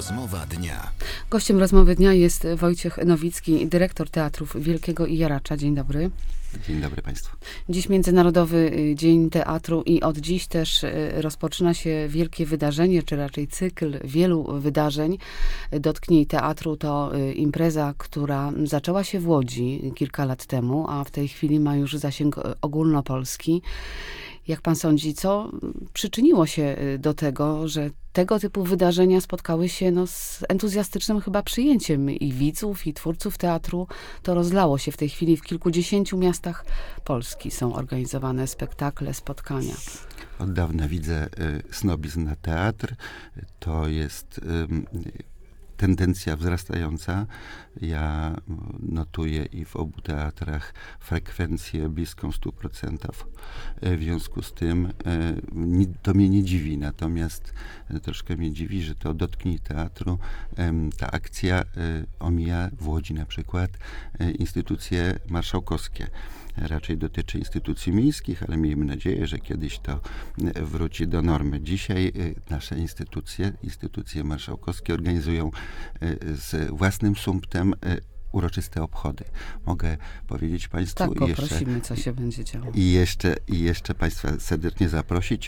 Rozmowa dnia. Gościem rozmowy dnia jest Wojciech Nowicki, dyrektor Teatrów Wielkiego i Jaracza. Dzień dobry. Dzień dobry Państwu. Dziś Międzynarodowy Dzień Teatru i od dziś też rozpoczyna się wielkie wydarzenie, czy raczej cykl wielu wydarzeń. Dotknij Teatru to impreza, która zaczęła się w Łodzi kilka lat temu, a w tej chwili ma już zasięg ogólnopolski. Jak pan sądzi, co przyczyniło się do tego, że tego typu wydarzenia spotkały się z entuzjastycznym chyba przyjęciem i widzów, i twórców teatru? To rozlało się w tej chwili w kilkudziesięciu miastach Polski. Są organizowane spektakle, spotkania. Od dawna widzę snobizm na teatr. To jest tendencja wzrastająca. Ja notuję i w obu teatrach frekwencję bliską 100%. W związku z tym to mnie nie dziwi, natomiast troszkę mnie dziwi, że to Dotknij Teatru, ta akcja omija w Łodzi na przykład instytucje marszałkowskie. Raczej dotyczy instytucji miejskich, ale miejmy nadzieję, że kiedyś to wróci do normy. Dzisiaj nasze instytucje marszałkowskie organizują z własnym sumptem uroczyste obchody. Mogę powiedzieć Państwu tak, poprosimy, co się będzie działo. I jeszcze Państwa serdecznie zaprosić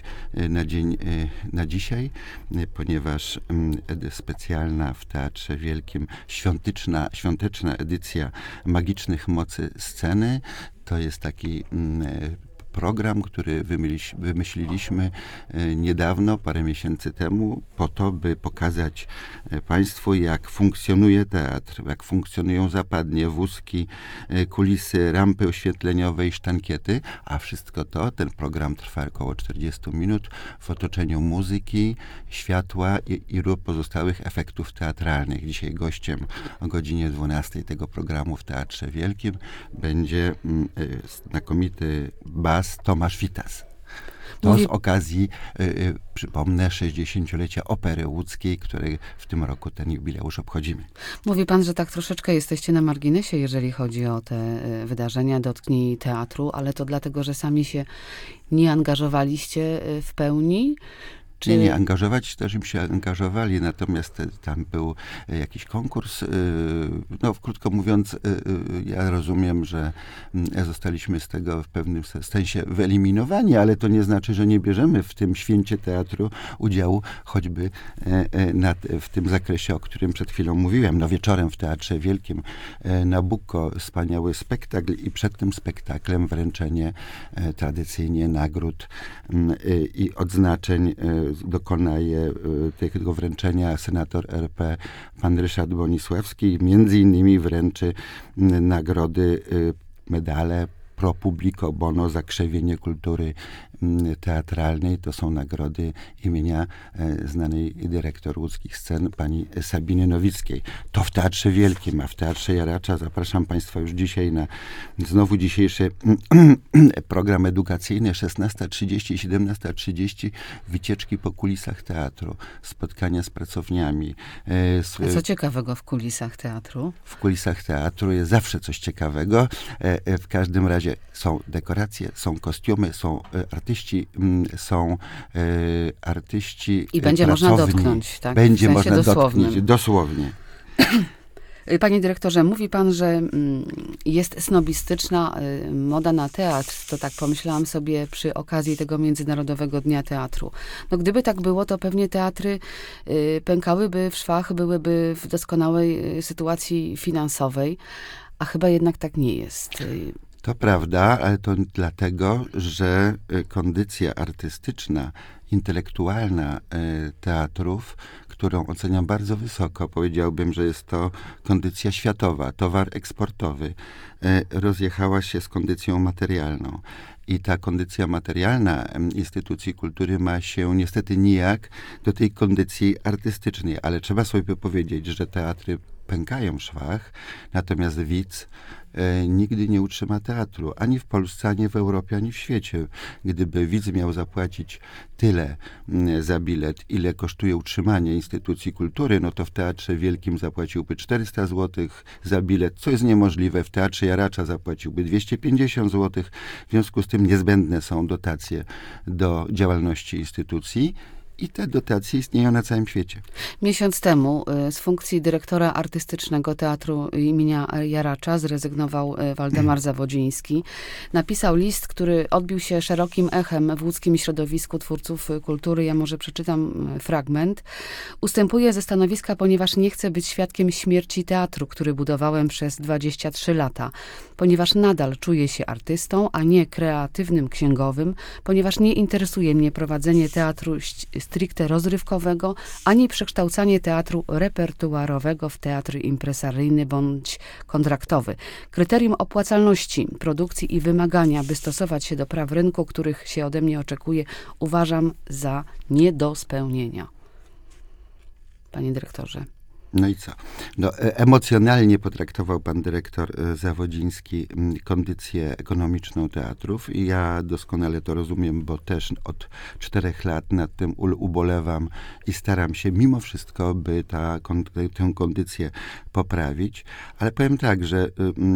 na dzisiaj, ponieważ specjalna w Teatrze Wielkim świąteczna edycja Magicznych Mocy Sceny. To jest taki program, który wymyśliliśmy niedawno, parę miesięcy temu, po to, by pokazać Państwu, jak funkcjonuje teatr, jak funkcjonują zapadnie, wózki, kulisy, rampy oświetleniowe i sztankiety, a wszystko to, ten program trwa około 40 minut w otoczeniu muzyki, światła i pozostałych efektów teatralnych. Dzisiaj gościem o godzinie 12 tego programu w Teatrze Wielkim będzie znakomity bas Tomasz Witas. To z okazji, przypomnę, 60-lecia Opery Łódzkiej, której w tym roku ten jubileusz obchodzimy. Mówi pan, że tak troszeczkę jesteście na marginesie, jeżeli chodzi o te wydarzenia Dotknij Teatru, ale to dlatego, że sami się nie angażowaliście w pełni? Nie, angażować też im się angażowali, natomiast tam był jakiś konkurs. Krótko mówiąc, ja rozumiem, że zostaliśmy z tego w pewnym sensie wyeliminowani, ale to nie znaczy, że nie bierzemy w tym święcie teatru udziału, choćby w tym zakresie, o którym przed chwilą mówiłem. Wieczorem w Teatrze Wielkim Nabucco, wspaniały spektakl i przed tym spektaklem wręczenie tradycyjnie nagród i odznaczeń. Dokonaje tego wręczenia senator RP pan Ryszard Bonisławski. Między innymi wręczy nagrody, medale pro publico bono za krzewienie kultury teatralnej. To są nagrody imienia znanej dyrektor łódzkich scen pani Sabiny Nowickiej. To w Teatrze Wielkim, a w Teatrze Jaracza zapraszam Państwa już dzisiaj na znowu dzisiejszy program edukacyjny 16:30 i 17:30. Wycieczki po kulisach teatru, spotkania z pracowniami. A co ciekawego w kulisach teatru? W kulisach teatru jest zawsze coś ciekawego. W każdym razie są dekoracje, są kostiumy, są artyści i będzie można dotknąć, tak? Będzie można dotknąć, dosłownie. Panie dyrektorze, mówi pan, że jest snobistyczna moda na teatr. To tak pomyślałam sobie przy okazji tego Międzynarodowego Dnia Teatru. Gdyby tak było, to pewnie teatry pękałyby w szwach, byłyby w doskonałej sytuacji finansowej, a chyba jednak tak nie jest. To prawda, ale to dlatego, że kondycja artystyczna, intelektualna teatrów, którą oceniam bardzo wysoko, powiedziałbym, że jest to kondycja światowa, towar eksportowy, rozjechała się z kondycją materialną. I ta kondycja materialna instytucji kultury ma się niestety nijak do tej kondycji artystycznej, ale trzeba sobie powiedzieć, że teatry pękają w szwach, natomiast widz nigdy nie utrzyma teatru, ani w Polsce, ani w Europie, ani w świecie. Gdyby widz miał zapłacić tyle za bilet, ile kosztuje utrzymanie instytucji kultury, no to w Teatrze Wielkim zapłaciłby 400 zł za bilet, co jest niemożliwe. W Teatrze Jaracza zapłaciłby 250 zł. W związku z tym niezbędne są dotacje do działalności instytucji I te dotacje istnieją na całym świecie. Miesiąc temu z funkcji dyrektora artystycznego Teatru imienia Jaracza zrezygnował Waldemar Zawodziński. Napisał list, który odbił się szerokim echem w łódzkim środowisku twórców kultury. Ja może przeczytam fragment. Ustępuję ze stanowiska, ponieważ nie chcę być świadkiem śmierci teatru, który budowałem przez 23 lata. Ponieważ nadal czuję się artystą, a nie kreatywnym księgowym, ponieważ nie interesuje mnie prowadzenie teatru stricte rozrywkowego, ani przekształcanie teatru repertuarowego w teatr impresaryjny bądź kontraktowy. Kryterium opłacalności produkcji i wymagania, by stosować się do praw rynku, których się ode mnie oczekuje, uważam za nie do spełnienia. Panie dyrektorze. No i co? No, emocjonalnie potraktował pan dyrektor Zawodziński kondycję ekonomiczną teatrów i ja doskonale to rozumiem, bo też od 4 lat nad tym ubolewam i staram się mimo wszystko, by tę kondycję poprawić. Ale powiem tak, że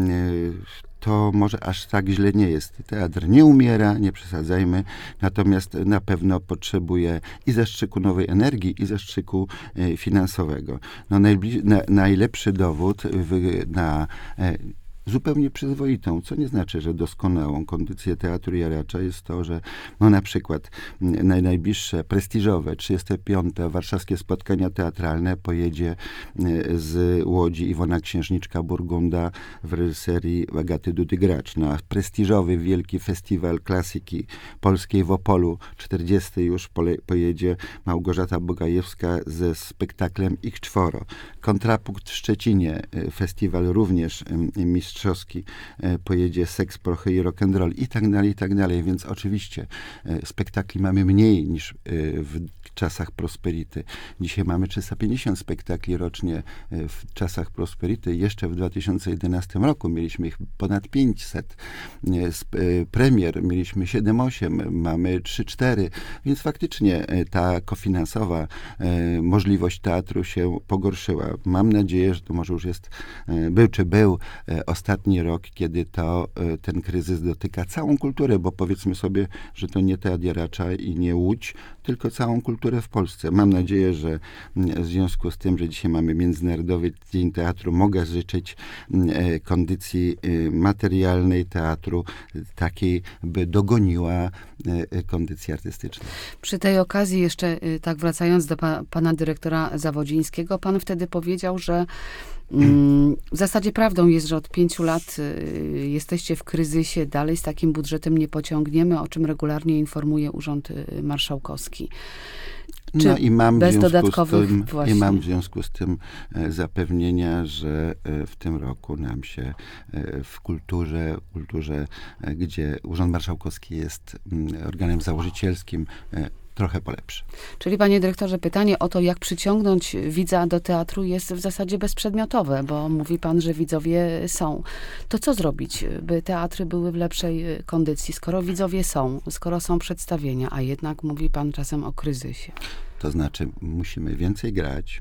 to może aż tak źle nie jest. Teatr nie umiera, nie przesadzajmy, natomiast na pewno potrzebuje i zastrzyku nowej energii, i zastrzyku finansowego. No, najlepszy dowód na zupełnie przyzwoitą, co nie znaczy, że doskonałą kondycję Teatru Jaracza jest to, że no na przykład na najbliższe prestiżowe 35. warszawskie spotkania teatralne pojedzie z Łodzi Iwona Księżniczka-Burgunda w reżyserii Agaty Dudy-Gracz. Na prestiżowy wielki festiwal klasyki polskiej w Opolu 40. już pojedzie Małgorzata Bogajewska ze spektaklem Ich czworo. Kontrapunkt w Szczecinie, festiwal również mistrzowski, pojedzie Seks, prochy i rock'n'roll i tak dalej. Więc oczywiście spektakli mamy mniej niż w czasach Prosperity. Dzisiaj mamy 350 spektakli rocznie. W czasach Prosperity jeszcze w 2011 roku mieliśmy ich ponad 500. Premier mieliśmy 7-8, mamy 3-4, więc faktycznie ta kofinansowa możliwość teatru się pogorszyła. Mam nadzieję, że to może już jest, był ostatni rok, kiedy ten kryzys dotyka całą kulturę, bo powiedzmy sobie, że to nie Teatr Jaracza i nie Łódź, tylko całą kulturę w Polsce. Mam nadzieję, że w związku z tym, że dzisiaj mamy Międzynarodowy Dzień Teatru, mogę życzyć kondycji materialnej teatru takiej, by dogoniła kondycję artystyczną. Przy tej okazji jeszcze tak wracając do pana dyrektora Zawodzińskiego, pan wtedy powiedział, że w zasadzie prawdą jest, że od 5 lat jesteście w kryzysie, dalej z takim budżetem nie pociągniemy, o czym regularnie informuje Urząd Marszałkowski. Czy no i mam bez dodatkowych mam w związku z tym zapewnienia, że w tym roku nam się w kulturze, gdzie Urząd Marszałkowski jest organem założycielskim, trochę polepszy. Czyli, panie dyrektorze, pytanie o to, jak przyciągnąć widza do teatru, jest w zasadzie bezprzedmiotowe, bo mówi pan, że widzowie są. To co zrobić, by teatry były w lepszej kondycji, skoro widzowie są, skoro są przedstawienia, a jednak mówi pan czasem o kryzysie? To znaczy, musimy więcej grać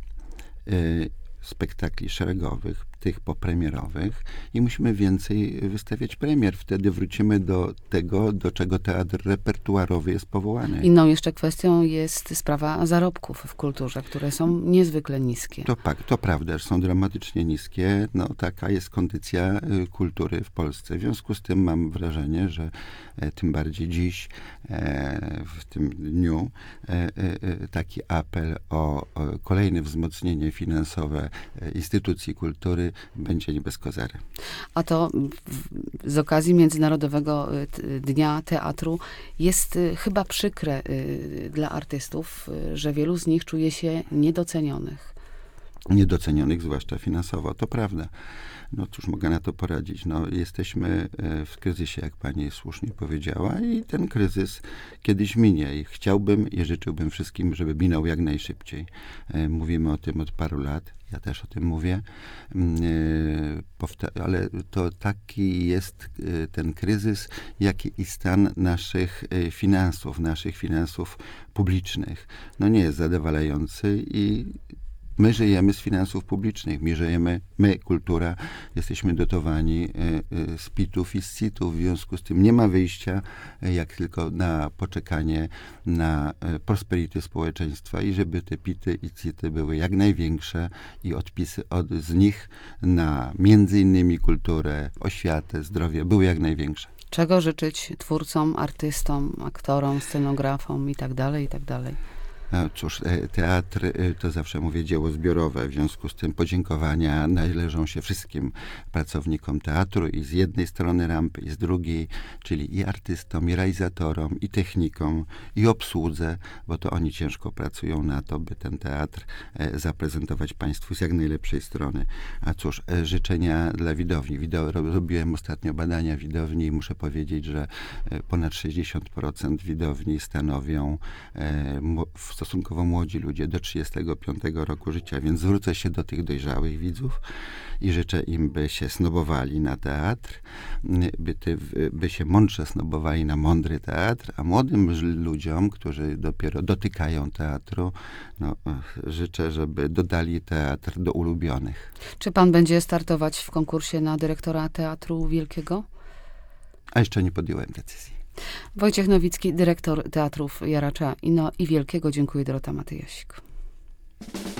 spektakli szeregowych, tych popremierowych i musimy więcej wystawiać premier. Wtedy wrócimy do tego, do czego teatr repertuarowy jest powołany. Inną jeszcze kwestią jest sprawa zarobków w kulturze, które są niezwykle niskie. To prawda, że są dramatycznie niskie. No, taka jest kondycja kultury w Polsce. W związku z tym mam wrażenie, że tym bardziej dziś, w tym dniu, taki apel o kolejne wzmocnienie finansowe instytucji kultury będzie nie bez kozery. A to z okazji Międzynarodowego Dnia Teatru jest chyba przykre dla artystów, że wielu z nich czuje się niedocenionych. Niedocenionych, zwłaszcza finansowo, to prawda. No cóż mogę na to poradzić? No, jesteśmy w kryzysie, jak pani słusznie powiedziała, i ten kryzys kiedyś minie. I chciałbym i życzyłbym wszystkim, żeby minął jak najszybciej. Mówimy o tym od paru lat. Ja też o tym mówię. Ale to taki jest ten kryzys, jaki i stan naszych finansów publicznych. No nie jest zadowalający i My żyjemy z finansów publicznych, my, kultura, jesteśmy dotowani z PIT-ów i z CIT-ów, w związku z tym nie ma wyjścia, jak tylko na poczekanie na prosperity społeczeństwa i żeby te PIT-y i CIT-y były jak największe i odpisy z nich na między innymi kulturę, oświatę, zdrowie były jak największe. Czego życzyć twórcom, artystom, aktorom, scenografom i tak dalej, i tak dalej? No cóż, teatr to zawsze mówię dzieło zbiorowe, w związku z tym podziękowania należą się wszystkim pracownikom teatru i z jednej strony rampy, i z drugiej, czyli i artystom, i realizatorom, i technikom, i obsłudze, bo to oni ciężko pracują na to, by ten teatr zaprezentować Państwu z jak najlepszej strony. A cóż, życzenia dla widowni. Robiłem ostatnio badania widowni i muszę powiedzieć, że ponad 60% widowni stanowią stosunkowo młodzi ludzie do 35 roku życia, więc zwrócę się do tych dojrzałych widzów i życzę im, by się snobowali na teatr, by się mądrze snobowali na mądry teatr, a młodym ludziom, którzy dopiero dotykają teatru, życzę, żeby dodali teatr do ulubionych. Czy pan będzie startować w konkursie na dyrektora Teatru Wielkiego? A jeszcze nie podjąłem decyzji. Wojciech Nowicki, dyrektor Teatrów Jaracza i Wielkiego. Dziękuję, Dorota Matyjasik.